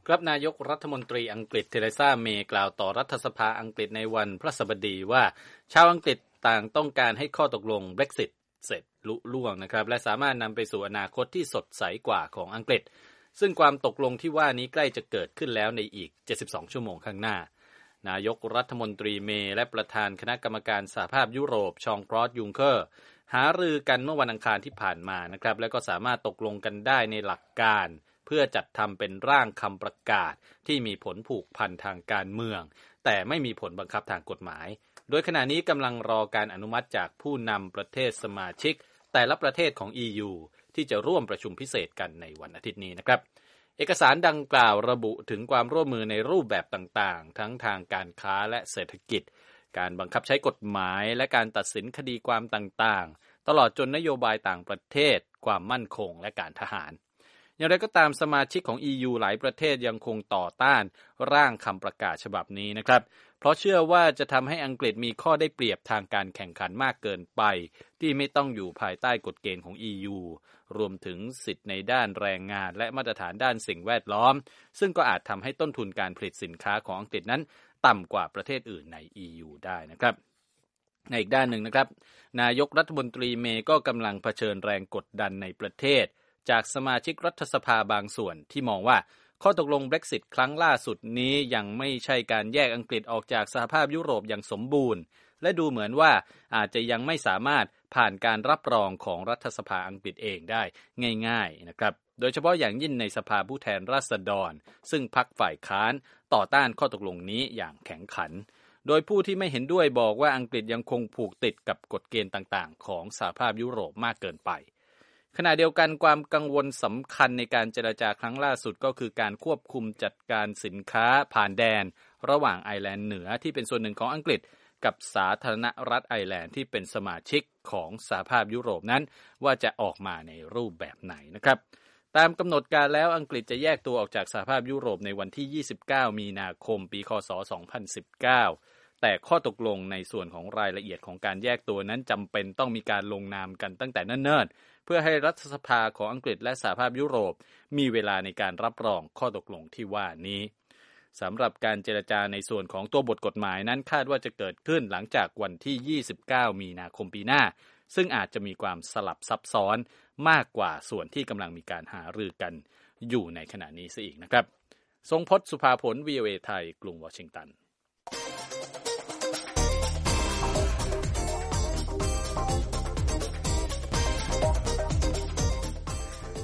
ครับนายกรัฐมนตรีอังกฤษเทเรซาเมย์กล่าวต่อรัฐสภาอังกฤษในวันพฤหัสบดีว่าชาวอังกฤษต่างต้องการให้ข้อตกลง Brexit เสร็จลุล่วงนะครับและสามารถนำไปสู่อนาคตที่สดใสกว่าของอังกฤษซึ่งความตกลงที่ว่านี้ใกล้จะเกิดขึ้นแล้วในอีก72ชั่วโมงข้างหน้านายกรัฐมนตรีเมย์และประธานคณะกรรมการสหภาพยุโรปชองคลอดยุงเคอร์หารือกันเมื่อวันอังคารที่ผ่านมานะครับและก็สามารถตกลงกันได้ในหลักการเพื่อจัดทำเป็นร่างคำประกาศที่มีผลผูกพันทางการเมืองแต่ไม่มีผลบังคับทางกฎหมายโดยขณะนี้กำลังรอการอนุมัติจากผู้นำประเทศสมาชิกแต่ละประเทศของ EU ที่จะร่วมประชุมพิเศษกันในวันอาทิตย์นี้นะครับเอกสารดังกล่าวระบุถึงความร่วมมือในรูปแบบต่างๆทั้งทางการค้าและเศรษฐกิจการบังคับใช้กฎหมายและการตัดสินคดีความต่างๆตลอดจนนโยบายต่างประเทศความมั่นคงและการทหารอย่างไรก็ตามสมาชิกของ EU หลายประเทศยังคงต่อต้านร่างคำประกาศฉบับนี้นะครับเพราะเชื่อว่าจะทำให้อังกฤษมีข้อได้เปรียบทางการแข่งขันมากเกินไปที่ไม่ต้องอยู่ภายใต้กฎเกณฑ์ของ EU รวมถึงสิทธิในด้านแรงงานและมาตรฐานด้านสิ่งแวดล้อมซึ่งก็อาจทำให้ต้นทุนการผลิตสินค้าของอังกฤษนั้นต่ำกว่าประเทศอื่นใน EU ได้นะครับในอีกด้านหนึ่งนะครับนายกรัฐมนตรีเมย์ก็กำลังเผชิญแรงกดดันในประเทศจากสมาชิกรัฐสภาบางส่วนที่มองว่าข้อตกลง Brexit ครั้งล่าสุดนี้ยังไม่ใช่การแยกอังกฤษออกจากสหภาพยุโรปอย่างสมบูรณ์และดูเหมือนว่าอาจจะยังไม่สามารถผ่านการรับรองของรัฐสภาอังกฤษเองได้ง่ายๆนะครับโดยเฉพาะอย่างยิ่งในสภาผู้แทนราษฎรซึ่งพรรคฝ่ายค้านต่อต้านข้อตกลงนี้อย่างแข็งขันโดยผู้ที่ไม่เห็นด้วยบอกว่าอังกฤษยังคงผูกติดกับกฎเกณฑ์ต่างๆของสหภาพยุโรปมากเกินไปขณะเดียวกันความกังวลสำคัญในการเจรจาครั้งล่าสุดก็คือการควบคุมจัดการสินค้าผ่านแดนระหว่างไอร์แลนด์เหนือที่เป็นส่วนหนึ่งของอังกฤษกับสาธารณรัฐไอร์แลนด์ที่เป็นสมาชิกของสหภาพยุโรปนั้นว่าจะออกมาในรูปแบบไหนนะครับตามกำหนดการแล้วอังกฤษจะแยกตัวออกจากสหภาพยุโรปในวันที่29มีนาคมปีคศ2019แต่ข้อตกลงในส่วนของรายละเอียดของการแยกตัวนั้นจำเป็นต้องมีการลงนามกันตั้งแต่เนิ่นๆเพื่อให้รัฐสภาของอังกฤษและสหภาพยุโรปมีเวลาในการรับรองข้อตกลงที่ว่านี้สำหรับการเจรจาในส่วนของตัวบทกฎหมายนั้นคาดว่าจะเกิดขึ้นหลังจากวันที่29มีนาคมปีหน้าซึ่งอาจจะมีความสลับซับซ้อนมากกว่าส่วนที่กำลังมีการหารือกันอยู่ในขณะนี้ซะอีกนะครับทรงพจน์ สุภาผล VOA ไทยกรุงวอชิงตัน